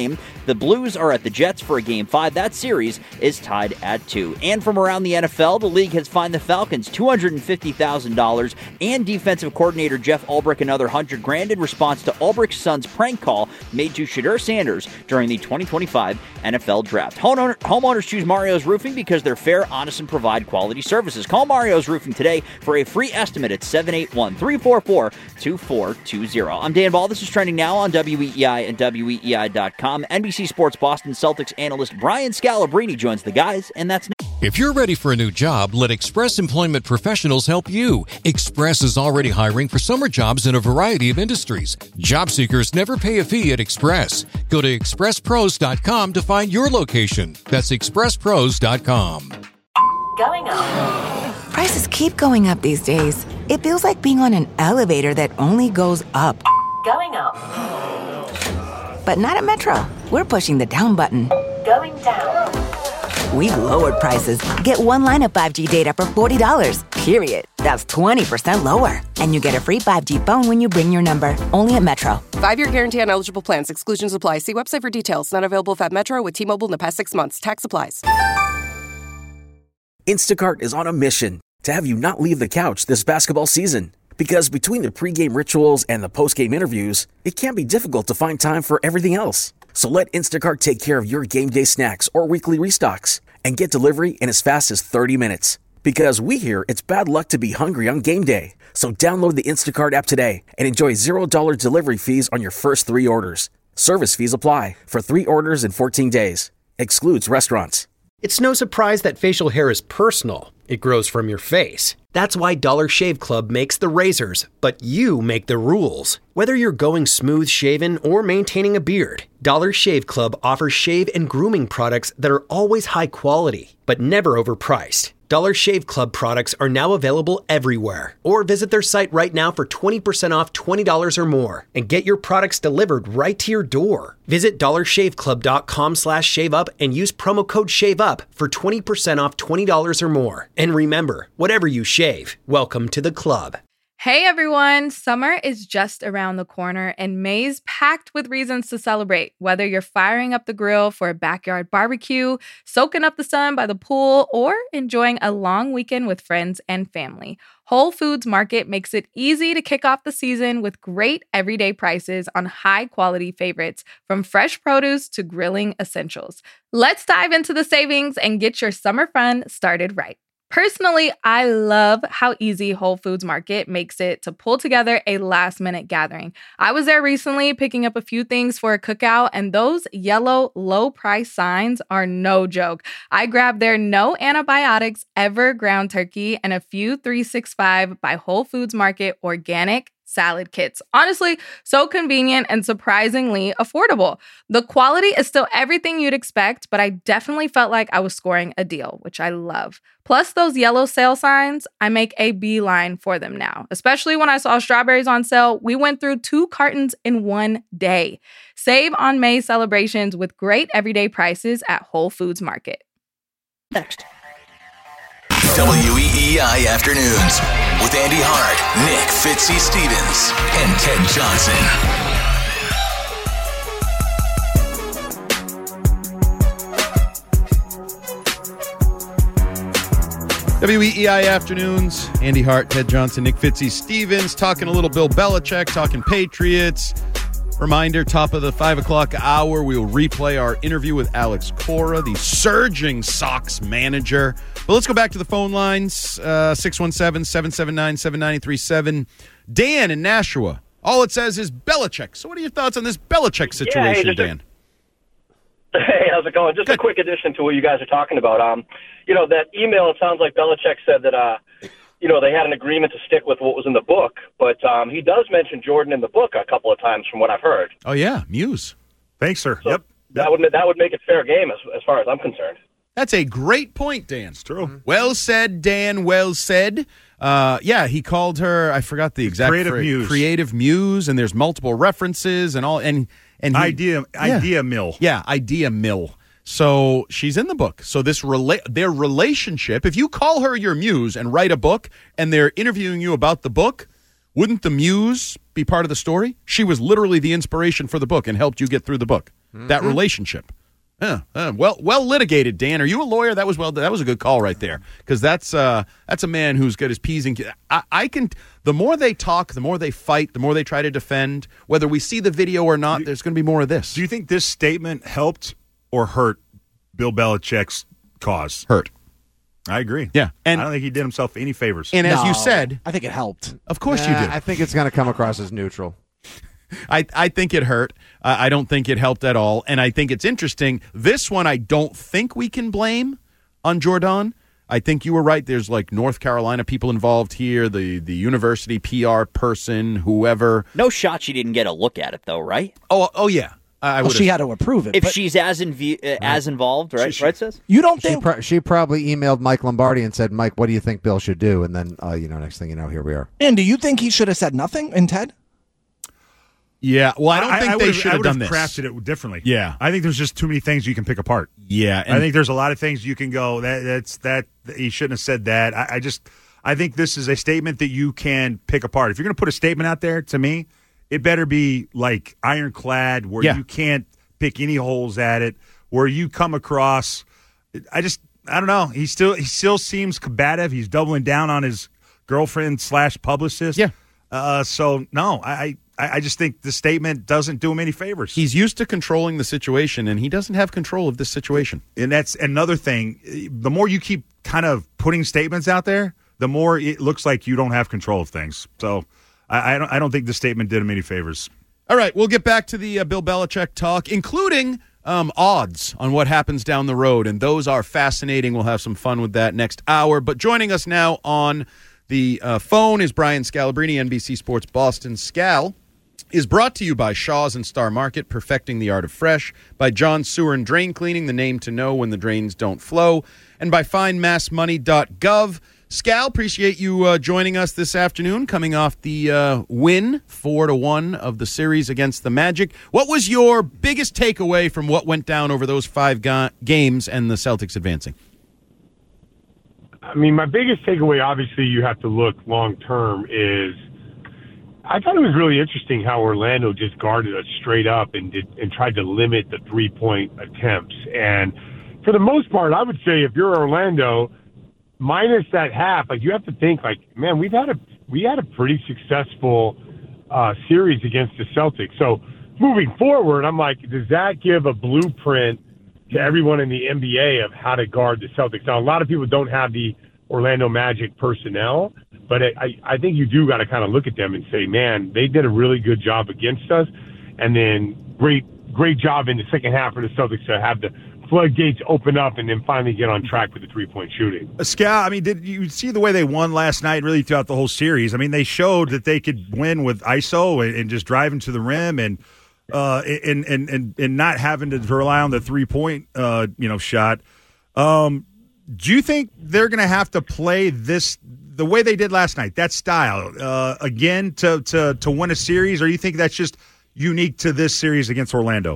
Speaker 5: The Blues are at the Jets for a Game five. That series is tied at two. And from around the N F L, the league has fined the Falcons two hundred fifty thousand dollars and defensive coordinator Jeff Ulbrich another one hundred grand in response to Ulbrich's son's prank call made to Shedeur Sanders during the twenty twenty-five N F L Draft. Homeowner, homeowners choose Mario's Roofing because they're fair, honest, and provide quality services. Call Mario's Roofing today for a free estimate at seven eight one, three four four, two four two zero. I'm Dan Ball. This is trending now on W E E I and W E E I dot com. N B C Sports Boston Celtics analyst Brian Scalabrine joins the guys, and that's next.
Speaker 15: If you're ready for a new job, let Express Employment Professionals help you. Express is already hiring for summer jobs in a variety of industries. Job seekers never pay a fee at Express. Go to express pros dot com to find your location. That's express pros dot com.
Speaker 16: Going up. Prices keep going up these days. It feels like being on an elevator that only goes up. Going up. But not at Metro. We're pushing the down button. Going down. We've lowered prices. Get one line of five G data for forty dollars, period. That's twenty percent lower. And you get a free five G phone when you bring your number. Only at Metro.
Speaker 17: Five-year guarantee on eligible plans. Exclusions apply. See website for details. Not available at Metro with T-Mobile in the past six months. Tax applies.
Speaker 1: Instacart is on a mission to have you not leave the couch this basketball season. Because between the pregame rituals and the postgame interviews, it can be difficult to find time for everything else. So let Instacart take care of your game day snacks or weekly restocks and get delivery in as fast as thirty minutes. Because we hear it's bad luck to be hungry on game day. So download the Instacart app today and enjoy zero dollars delivery fees on your first three orders. Service fees apply for three orders in fourteen days. Excludes restaurants.
Speaker 18: It's no surprise that facial hair is personal. It grows from your face. That's why Dollar Shave Club makes the razors, but you make the rules. Whether you're going smooth shaven or maintaining a beard, Dollar Shave Club offers shave and grooming products that are always high quality, but never overpriced. Dollar Shave Club products are now available everywhere. Or visit their site right now for twenty percent off twenty dollars or more and get your products delivered right to your door. Visit dollar shave club dot com slash shave up and use promo code SHAVEUP for twenty percent off twenty dollars or more. And remember, whatever you shave, welcome to the club.
Speaker 19: Hey everyone, summer is just around the corner and May's packed with reasons to celebrate. Whether you're firing up the grill for a backyard barbecue, soaking up the sun by the pool, or enjoying a long weekend with friends and family, Whole Foods Market makes it easy to kick off the season with great everyday prices on high-quality favorites, from fresh produce to grilling essentials. Let's dive into the savings and get your summer fun started right. Personally, I love how easy Whole Foods Market makes it to pull together a last-minute gathering. I was there recently picking up a few things for a cookout, and those yellow low-price signs are no joke. I grabbed their no antibiotics ever ground turkey and a few three sixty-five by Whole Foods Market organic salad kits. Honestly, so convenient and surprisingly affordable. The quality is still everything you'd expect, but I definitely felt like I was scoring a deal, which I love. Plus those yellow sale signs, I make a beeline for them now. Especially when I saw strawberries on sale, we went through two cartons in one day. Save on May celebrations with great everyday prices at Whole Foods Market.
Speaker 5: Next.
Speaker 4: W E E I Afternoons with Andy Hart, Nick Fitzy Stevens, and Ted Johnson.
Speaker 8: W E E I Afternoons, Andy Hart, Ted Johnson, Nick Fitzy Stevens, talking a little Bill Belichick, talking Patriots. Reminder, top of the five o'clock hour, we will replay our interview with Alex Cora, the surging Sox manager. But let's go back to the phone lines, uh, six one seven, seven seven nine, seven nine three seven. Dan in Nashua. All it says is Belichick. So what are your thoughts on this Belichick situation,
Speaker 20: yeah, hey,
Speaker 8: Dan?
Speaker 20: A, hey, how's it going? Just Good. A quick addition to what you guys are talking about. Um, you know, that email, it sounds like Belichick said that, uh, you know, they had an agreement to stick with what was in the book. But um, he does mention Jordan in the book a couple of times from what I've heard.
Speaker 8: Oh, yeah, Muse.
Speaker 9: Thanks, sir.
Speaker 20: So
Speaker 9: yep.
Speaker 20: That would that would make it fair game as, as far as I'm concerned.
Speaker 8: That's a great point, Dan.
Speaker 9: It's true.
Speaker 8: Mm-hmm. Well said, Dan. Well said. Uh, yeah, he called her, I forgot the exact
Speaker 9: Creative
Speaker 8: phrase,
Speaker 9: Muse.
Speaker 8: Creative Muse, and there's multiple references and all. And, and he,
Speaker 9: Idea,
Speaker 8: yeah.
Speaker 9: idea mill.
Speaker 8: Yeah, idea mill. So she's in the book. So this rela- their relationship, if you call her your muse and write a book and they're interviewing you about the book, wouldn't the muse be part of the story? She was literally the inspiration for the book and helped you get through the book. that
Speaker 10: Mhm.
Speaker 8: relationship. Yeah, uh, well, well litigated, Dan. Are you a lawyer? That was well. That was a good call right there, because that's uh, that's a man who's got his P's and Q's. I, I can. The more they talk, the more they fight, the more they try to defend. Whether we see the video or not, there's going to be more of this.
Speaker 9: Do you think this statement helped or hurt Bill Belichick's cause?
Speaker 8: Hurt.
Speaker 9: I agree.
Speaker 8: Yeah,
Speaker 9: and I don't think he did himself any favors.
Speaker 8: And as you said,
Speaker 13: I think it helped.
Speaker 8: Of course
Speaker 10: Nah,
Speaker 8: you do.
Speaker 10: I think it's going to come across as neutral.
Speaker 8: I, I think it hurt. Uh, I don't think it helped at all. And I think it's interesting. This one I don't think we can blame on Jordan. I think you were right. There's like North Carolina people involved here, the, the university P R person, whoever.
Speaker 5: No shot she didn't get a look at it, though, right?
Speaker 8: Oh, oh yeah. I, I
Speaker 13: well, she had to approve it.
Speaker 5: If
Speaker 13: but-
Speaker 5: she's as inv- uh, as involved, right? Right, says?
Speaker 13: You don't
Speaker 10: She,
Speaker 13: think
Speaker 10: pro- she probably emailed Mike Lombardi and said, Mike, what do you think Bill should do? And then, uh, you know, next thing you know, here we are.
Speaker 13: And do you think he should have said nothing in Ted?
Speaker 8: Yeah, well, I don't think they
Speaker 9: would've-
Speaker 8: should
Speaker 9: I
Speaker 8: have
Speaker 9: would've
Speaker 8: done this.
Speaker 9: crafted it differently.
Speaker 8: Yeah.
Speaker 9: I think there's just too many things you can pick apart.
Speaker 8: Yeah,
Speaker 9: I
Speaker 8: and-
Speaker 9: think there's a lot of things you can go. That that's that he shouldn't have said that. I, I just I think this is a statement that you can pick apart. If you're going to put a statement out there, to me, it better be like ironclad, where
Speaker 8: Yeah.
Speaker 9: you can't pick any holes at it, where you come across. I just I don't know. He still he still seems combative. He's doubling down on his girlfriend slash publicist.
Speaker 8: Yeah.
Speaker 9: Uh, so no, I. I just think the statement doesn't do him any favors.
Speaker 8: He's used to controlling the situation, and he doesn't have control of this situation.
Speaker 9: And that's another thing. The more you keep kind of putting statements out there, the more it looks like you don't have control of things. So I, I don't. I don't think the statement did him any favors.
Speaker 8: All right, we'll get back to the uh, Bill Belichick talk, including um, odds on what happens down the road, and those are fascinating. We'll have some fun with that next hour. But joining us now on the uh, phone is Brian Scalabrine, N B C Sports Boston. Scal is brought to you by Shaw's and Star Market, perfecting the art of fresh, by John Sewer and Drain Cleaning, the name to know when the drains don't flow, and by find mass money dot gov. Scal, appreciate you uh, joining us this afternoon, coming off the uh, win, four to one of the series against the Magic. What was your biggest takeaway from what went down over those five ga- games and the Celtics advancing?
Speaker 21: I mean, my biggest takeaway, obviously, you have to look long term, is I thought it was really interesting how Orlando just guarded us straight up and did and tried to limit the three point attempts. And for the most part, I would say if you're Orlando, minus that half, like you have to think like, man, we've had a we had a pretty successful uh, series against the Celtics. So moving forward, I'm like, does that give a blueprint to everyone in the N B A of how to guard the Celtics? Now, a lot of people don't have the Orlando Magic personnel, but I, I think you do got to kind of look at them and say, man, they did a really good job against us, and then great great job in the second half for the Celtics to have the floodgates open up and then finally get on track with the three-point shooting.
Speaker 9: Uh, Scal, I mean, did you see the way they won last night, really throughout the whole series? I mean, they showed that they could win with I S O and, and just driving to the rim and uh, and, and and and not having to rely on the three-point uh, you know shot. Um, do you think they're going to have to play this the way they did last night, that style, uh, again to, to, to win a series, or you think that's just unique to this series against Orlando?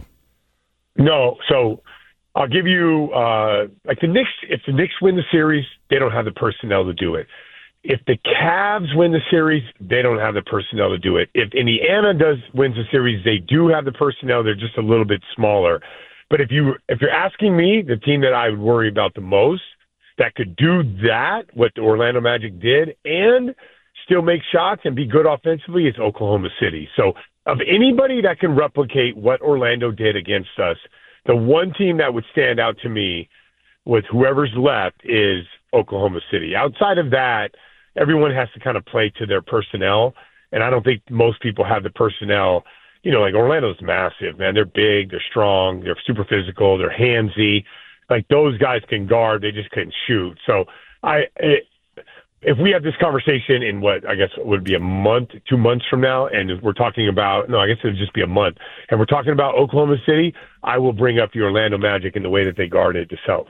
Speaker 21: No, so I'll give you uh, like the Knicks. If the Knicks win the series, they don't have the personnel to do it. If the Cavs win the series, they don't have the personnel to do it. If Indiana does wins the series, they do have the personnel. They're just a little bit smaller. But if you if you're asking me, the team that I would worry about the most that could do that, what the Orlando Magic did, and still make shots and be good offensively, is Oklahoma City. So of anybody that can replicate what Orlando did against us, the one team that would stand out to me with whoever's left is Oklahoma City. Outside of that, everyone has to kind of play to their personnel, and I don't think most people have the personnel. You know, like Orlando's massive, man. They're big, they're strong, they're super physical, they're handsy. Like those guys can guard, they just couldn't shoot. So I, it, if we have this conversation in what I guess would be a month, two months from now, and we're talking about, no, I guess it would just be a month, and we're talking about Oklahoma City, I will bring up the Orlando Magic and the way that they guarded the Celtics.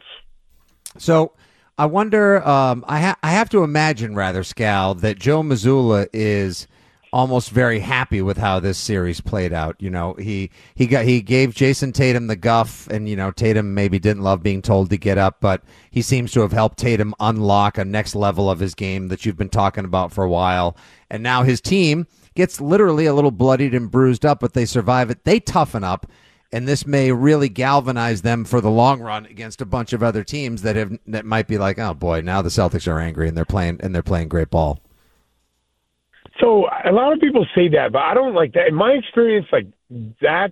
Speaker 10: So I wonder, um, I, ha- I have to imagine, rather, Scal, that Joe Mazzulla is almost very happy with how this series played out. You know, he he got he gave Jason Tatum the guff, and you know Tatum maybe didn't love being told to get up, but he seems to have helped Tatum unlock a next level of his game that you've been talking about for a while. And now his team gets literally a little bloodied and bruised up, but they survive it. They toughen up, and this may really galvanize them for the long run against a bunch of other teams that have that might be like, oh boy, now the Celtics are angry and they're playing and they're playing great ball.
Speaker 21: So a lot of people say that, but I don't like that. In my experience, like that's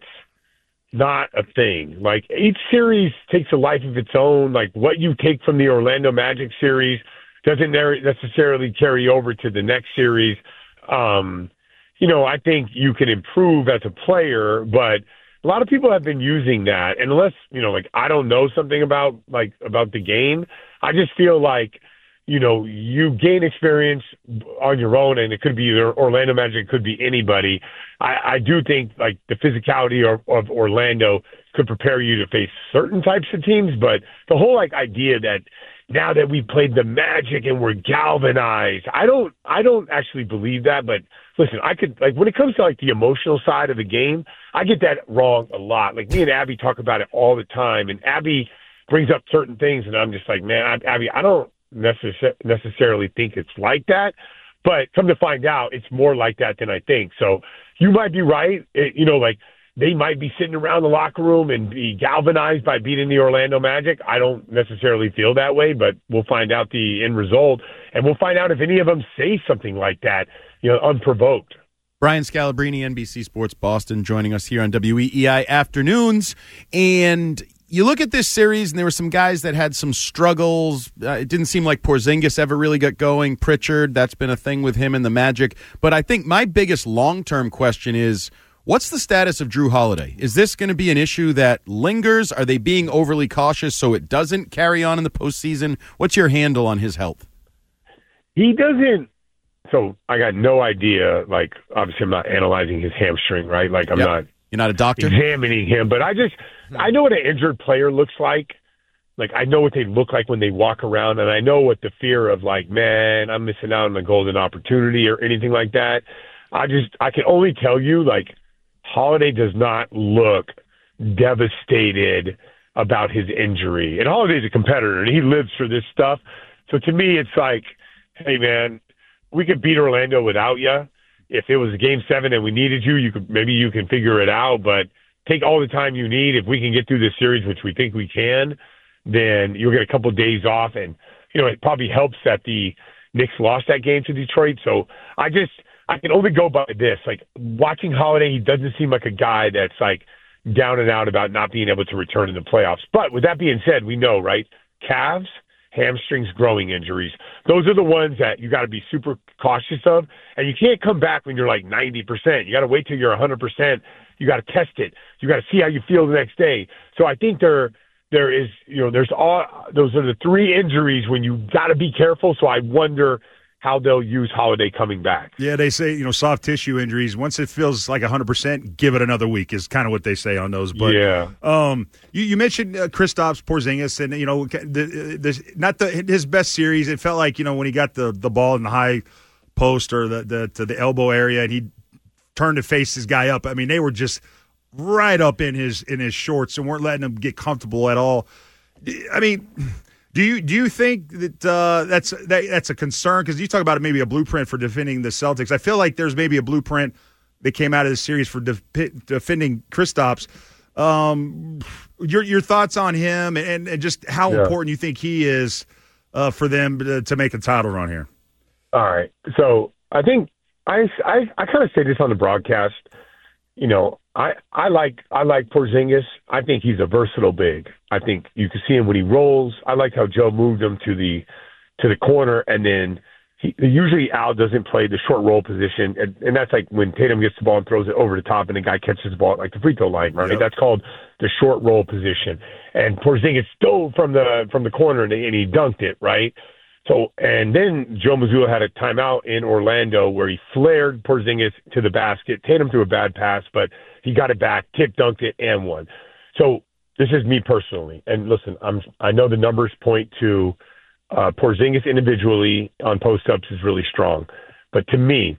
Speaker 21: not a thing. Like each series takes a life of its own. Like what you take from the Orlando Magic series doesn't necessarily carry over to the next series. Um, you know, I think you can improve as a player, but a lot of people have been using that. And unless, you know, like I don't know something about like about the game, I just feel like, you know, you gain experience on your own, and it could be either Orlando Magic, it could be anybody. I, I do think like the physicality of, of Orlando could prepare you to face certain types of teams, but the whole like idea that now that we played the Magic and we're galvanized, I don't, I don't actually believe that. But listen, I could like when it comes to like the emotional side of the game, I get that wrong a lot. Like me and Abby talk about it all the time, and Abby brings up certain things, and I'm just like, man, Abby, I don't necess- necessarily think it's like that, but come to find out, it's more like that than I think. So you might be right. It, you know, like they might be sitting around the locker room and be galvanized by beating the Orlando Magic. I don't necessarily feel that way, but we'll find out the end result, and we'll find out if any of them say something like that, you know, unprovoked.
Speaker 8: Brian Scalabrine, N B C Sports Boston, joining us here on W E E I Afternoons. And you look at this series, and there were some guys that had some struggles. Uh, it didn't seem like Porzingis ever really got going. Pritchard, that's been a thing with him and the Magic. But I think my biggest long-term question is, what's the status of Drew Holiday? Is this going to be an issue that lingers? Are they being overly cautious so it doesn't carry on in the postseason? What's your handle on his health?
Speaker 21: He doesn't. So I got no idea. Like, obviously, I'm not analyzing his hamstring, right? Like, I'm
Speaker 8: Yep.
Speaker 21: not.
Speaker 8: You're not a doctor?
Speaker 21: Examining him, but I just, I know what an injured player looks like. Like, I know what they look like when they walk around, and I know what the fear of, like, man, I'm missing out on a golden opportunity or anything like that. I just, I can only tell you, like, Holiday does not look devastated about his injury. And Holiday's a competitor, and he lives for this stuff. So to me, it's like, hey, man, we could beat Orlando without you. If it was a game seven and we needed you, you could maybe you can figure it out. But take all the time you need. If we can get through this series, which we think we can, then you'll get a couple of days off. And, you know, it probably helps that the Knicks lost that game to Detroit. So I just – I can only go by this. Like, watching Holiday, he doesn't seem like a guy that's, like, down and out about not being able to return in the playoffs. But with that being said, we know, right, calves, hamstrings, growing injuries, those are the ones that you got to be super cautious of. And you can't come back when you're, like, ninety percent. You got to wait till you're one hundred percent. You got to test it. You got to see how you feel the next day. So I think there there is, you know, there's all – those are the three injuries when you got to be careful. So I wonder – how they'll use Holiday coming back.
Speaker 9: Yeah, they say, you know, soft tissue injuries, once it feels like one hundred percent, give it another week is kind of what they say on those. But
Speaker 21: yeah.
Speaker 9: um, you, you mentioned uh, Kristaps Porzingis, and, you know, the, the, not the his best series. It felt like, you know, when he got the, the ball in the high post or the, the to the elbow area and he turned to face his guy up, I mean, they were just right up in his in his shorts and weren't letting him get comfortable at all. I mean... Do you do you think that uh, that's that, that's a concern? Because you talk about it, maybe a blueprint for defending the Celtics. I feel like there's maybe a blueprint that came out of the series for def- defending Kristaps. Um, your your thoughts on him and, and just how
Speaker 21: yeah.
Speaker 9: important you think he is uh, for them to, to make a title run here?
Speaker 21: All right. So I think I I, I kind of say this on the broadcast. You know, I, I like I like Porzingis. I think he's a versatile big. I think you can see him when he rolls. I like how Joe moved him to the to the corner, and then he, usually Al doesn't play the short roll position, and, and that's like when Tatum gets the ball and throws it over the top, and the guy catches the ball at like the free throw line, right? Yep. That's called the short roll position. And Porzingis stole from the from the corner and, and he dunked it, right? So, and then Joe Mazzulla had a timeout in Orlando where he flared Porzingis to the basket. Tatum threw a bad pass, but he got it back, tip dunked it, and won. So this is me personally. And listen, I'm, I know the numbers point to uh, Porzingis individually on post-ups is really strong. But to me,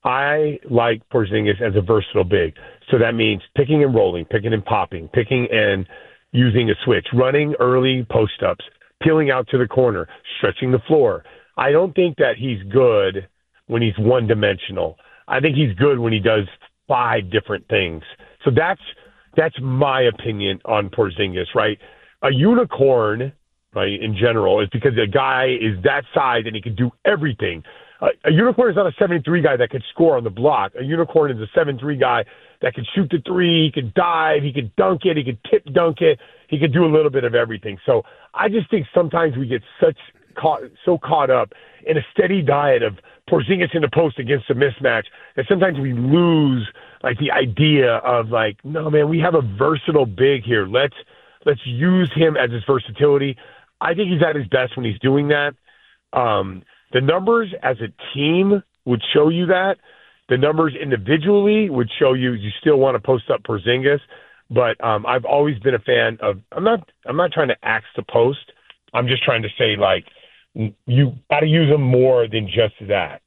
Speaker 21: I like Porzingis as a versatile big. So that means picking and rolling, picking and popping, picking and using a switch, running early post-ups, peeling out to the corner, stretching the floor. I don't think that he's good when he's one-dimensional. I think he's good when he does five different things. So that's That's my opinion on Porzingis, right? A unicorn, right, in general, is because a guy is that size and he can do everything. Uh, a unicorn is not a seven three guy that could score on the block. A unicorn is a seven three guy that can shoot the three, he can dive, he can dunk it, he can tip dunk it, he can do a little bit of everything. So I just think sometimes we get such caught, so caught up in a steady diet of Porzingis in the post against a mismatch that sometimes we lose like the idea of like, no man, we have a versatile big here. Let's let's use him as his versatility. I think he's at his best when he's doing that. Um, the numbers as a team would show you that. The numbers individually would show you you still want to post up Porzingis. But um, I've always been a fan of. I'm not. I'm not trying to axe the post. I'm just trying to say like you got to use them more than just that.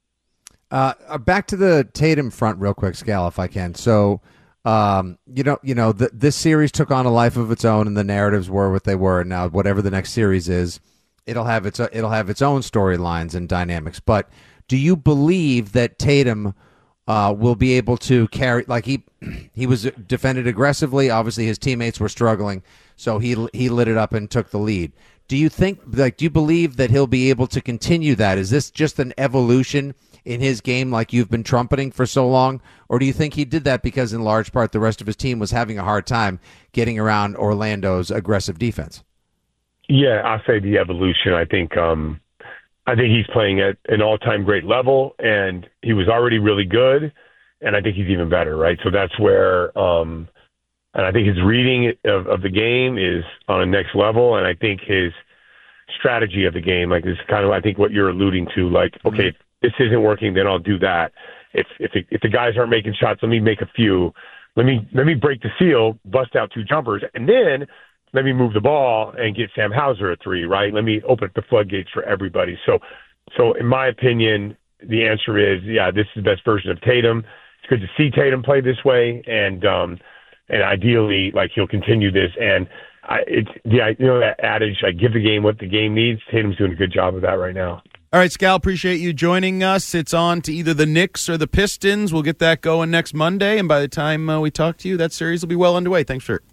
Speaker 10: Uh, back to the Tatum front, real quick, Scal, if I can. So, um, you know, you know, the, this series took on a life of its own, and the narratives were what they were. And now, whatever the next series is, it'll have its it'll have its own storylines and dynamics. But do you believe that Tatum uh, will be able to carry? Like he he was defended aggressively. Obviously, his teammates were struggling, so he he lit it up and took the lead. Do you think, like, do you believe that he'll be able to continue that? Is this just an evolution in his game like you've been trumpeting for so long? Or do you think he did that because in large part the rest of his team was having a hard time getting around Orlando's aggressive defense?
Speaker 21: Yeah, I say the evolution. I think um, I think he's playing at an all-time great level, and he was already really good, and I think he's even better, right? So that's where um, – and I think his reading of, of the game is on a next level, and I think his strategy of the game, like, is kind of, I think, what you're alluding to. Like, okay, if this isn't working, then I'll do that. If if the, if the guys aren't making shots, let me make a few. Let me let me break the seal, bust out two jumpers, and then let me move the ball and get Sam Hauser a three, right? Let me open up the floodgates for everybody. So, so in my opinion, the answer is, yeah, this is the best version of Tatum. It's good to see Tatum play this way, and um, and ideally, like, he'll continue this. And I, it's yeah, you know that adage, like, give the game what the game needs. Tatum's doing a good job of that right now.
Speaker 8: All right, Scal, appreciate you joining us. It's on to either the Knicks or the Pistons. We'll get that going next Monday, and by the time uh, we talk to you, that series will be well underway. Thanks, sir.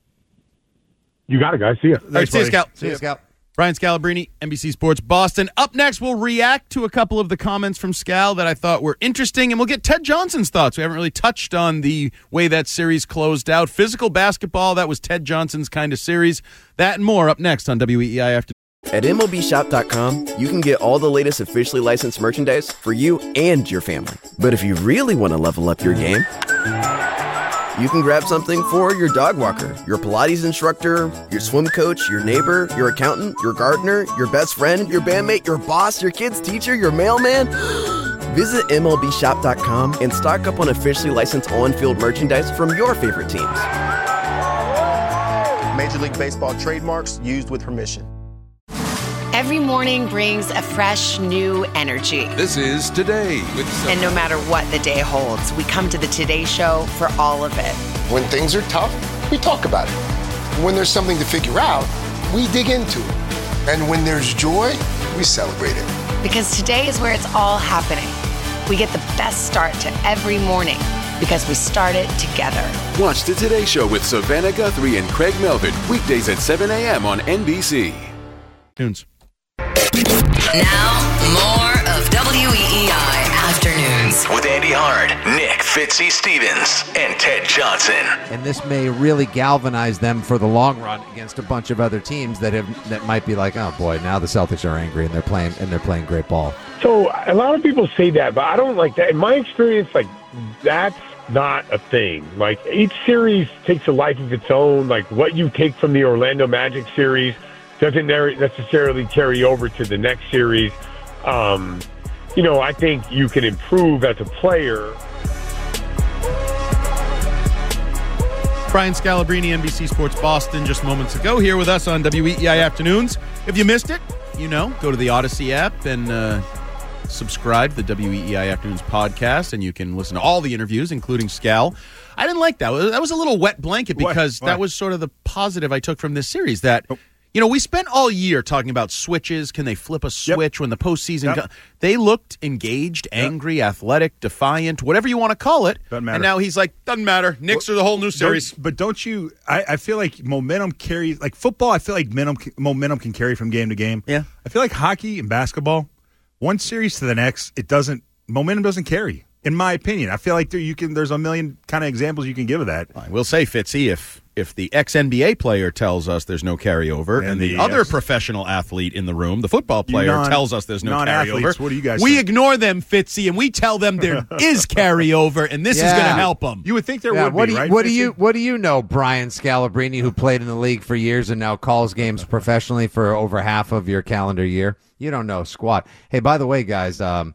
Speaker 21: You got it, guys. See ya.
Speaker 8: All right, see you, Scal.
Speaker 10: See you, Scal.
Speaker 8: Brian Scalabrine, N B C Sports Boston. Up next, we'll react to a couple of the comments from Scal that I thought were interesting, and we'll get Ted Johnson's thoughts. We haven't really touched on the way that series closed out. Physical basketball, that was Ted Johnson's kind of series. That and more up next on W E E I Afternoon.
Speaker 2: At M L B Shop dot com, you can get all the latest officially licensed merchandise for you and your family. But if you really want to level up your game, you can grab something for your dog walker, your Pilates instructor, your swim coach, your neighbor, your accountant, your gardener, your best friend, your bandmate, your boss, your kid's teacher, your mailman. Visit M L B Shop dot com and stock up on officially licensed on-field merchandise from your favorite teams.
Speaker 22: Major League Baseball trademarks used with permission.
Speaker 7: Every morning brings a fresh, new energy.
Speaker 23: This is Today with Sophie.
Speaker 7: And no matter what the day holds, we come to the Today Show for all of it.
Speaker 24: When things are tough, we talk about it. When there's something to figure out, we dig into it. And when there's joy, we celebrate it.
Speaker 7: Because today is where it's all happening. We get the best start to every morning because we start it together.
Speaker 23: Watch the Today Show with Savannah Guthrie and Craig Melvin, weekdays at seven a.m. on N B C.
Speaker 8: Tunes.
Speaker 7: Now, more of W E E I Afternoons.
Speaker 4: With Andy Hart, Nick Fitzy Stevens, and Ted Johnson.
Speaker 10: And this may really galvanize them for the long run against a bunch of other teams that have that might be like, oh boy, now the Celtics are angry and they're playing and they're playing great ball.
Speaker 21: So a lot of people say that, but I don't like that. In my experience, like, that's not a thing. Like, each series takes a life of its own. Like, what you take from the Orlando Magic series doesn't necessarily carry over to the next series. Um, you know, I think you can improve as a player.
Speaker 8: Brian Scalabrine, N B C Sports Boston, just moments ago here with us on W E E I Afternoons. If you missed it, you know, go to the Odyssey app and uh, subscribe to the W E E I Afternoons podcast, and you can listen to all the interviews, including Scal. I didn't like that. That was a little wet blanket because
Speaker 9: What?
Speaker 8: that was sort of the positive I took from this series, that You know, we spent all year talking about switches. Can they flip a switch yep. when the postseason
Speaker 9: yep.
Speaker 8: comes? They looked engaged, angry, yep. athletic, defiant, whatever you want to call it.
Speaker 9: Doesn't matter.
Speaker 8: And now he's like, doesn't matter. Knicks well, are the whole new series.
Speaker 9: But don't you I, I feel like momentum carries, like football, I feel like momentum, momentum can carry from game to game.
Speaker 8: Yeah.
Speaker 9: I feel like hockey and basketball, one series to the next, it doesn't, momentum doesn't carry. In my opinion, I feel like there you can. There's a million kind of examples you can give of that.
Speaker 8: I will say, Fitzy, if if the ex-N B A player tells us there's no carryover, and, and the, the other ex- professional athlete in the room, the football player, non, tells us there's no carryover,
Speaker 9: what do you guys?
Speaker 8: We
Speaker 9: think?
Speaker 8: ignore them, Fitzy, and we tell them there is carryover, and this yeah. is going to help them.
Speaker 9: You would think there
Speaker 10: yeah,
Speaker 9: would
Speaker 10: what
Speaker 9: be,
Speaker 10: do you,
Speaker 9: right?
Speaker 10: What
Speaker 9: Fitzy?
Speaker 10: do you What do you know, Brian Scalabrine, who played in the league for years and now calls games professionally for over half of your calendar year? You don't know squat. Hey, by the way, guys. Um,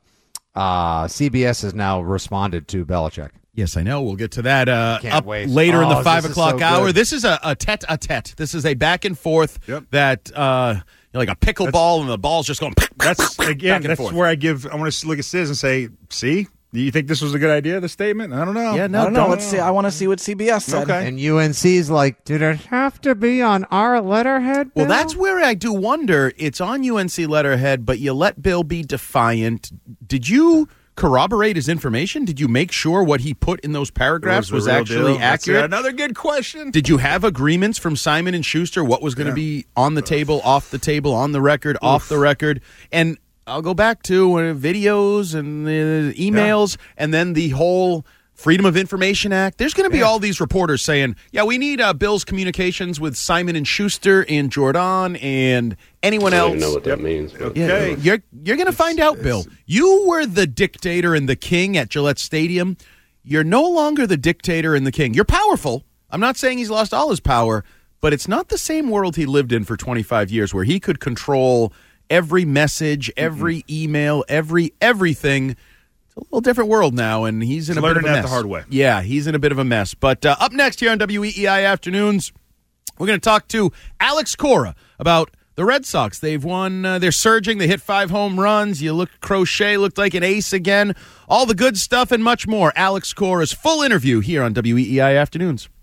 Speaker 10: Uh, C B S has now responded to Belichick.
Speaker 8: Yes, I know. We'll get to that uh, up
Speaker 10: wait.
Speaker 8: later
Speaker 10: oh,
Speaker 8: in the five
Speaker 10: this
Speaker 8: o'clock
Speaker 10: is so
Speaker 8: hour.
Speaker 10: good.
Speaker 8: This is a, a tete-a-tete. This is a back and forth
Speaker 9: yep.
Speaker 8: that uh, like a pickleball, and the ball's just going.
Speaker 9: That's again.
Speaker 8: Back
Speaker 9: That's
Speaker 8: forth.
Speaker 9: where I give. I want to look at Sis and say, "See, do you think this was a good idea? The statement? I don't know.
Speaker 13: Yeah, no, I don't know. Don't. Let's see. I want to see what C B S said.
Speaker 10: Okay. And U N C's like, did it have to be on our letterhead? Bill?
Speaker 8: Well, that's where I do wonder. It's on U N C letterhead, but you let Bill be defiant. Did you corroborate his information? Did you make sure what he put in those paragraphs was, was actually
Speaker 9: deal.
Speaker 8: accurate?
Speaker 9: That's another good question.
Speaker 8: Did you have agreements from Simon and Schuster? What was going to yeah. be on the table, off the table, on the record, Oof. off the record? And I'll go back to uh, videos and uh, emails, yeah. and then the whole Freedom of Information Act. There's going to be yeah. all these reporters saying, yeah, we need uh, Bill's communications with Simon and Schuster and Jordan and anyone
Speaker 3: I
Speaker 8: else.
Speaker 3: don't even know what that means. But.
Speaker 8: Okay. Yeah, you're you're going to find out, Bill. You were the dictator and the king at Gillette Stadium. You're no longer the dictator and the king. You're powerful. I'm not saying he's lost all his power, but it's not the same world he lived in for twenty-five years where he could control every message, every mm-hmm. email, every everything. A little different world now, and he's in
Speaker 9: he's
Speaker 8: a bit of a mess.
Speaker 9: the hard way.
Speaker 8: Yeah, he's in a bit of a mess. But uh, up next here on W E E I Afternoons, we're going to talk to Alex Cora about the Red Sox. They've won. Uh, they're surging. They hit five home runs. You look, Crochet looked like an ace again. All the good stuff and much more. Alex Cora's full interview here on W E E I Afternoons.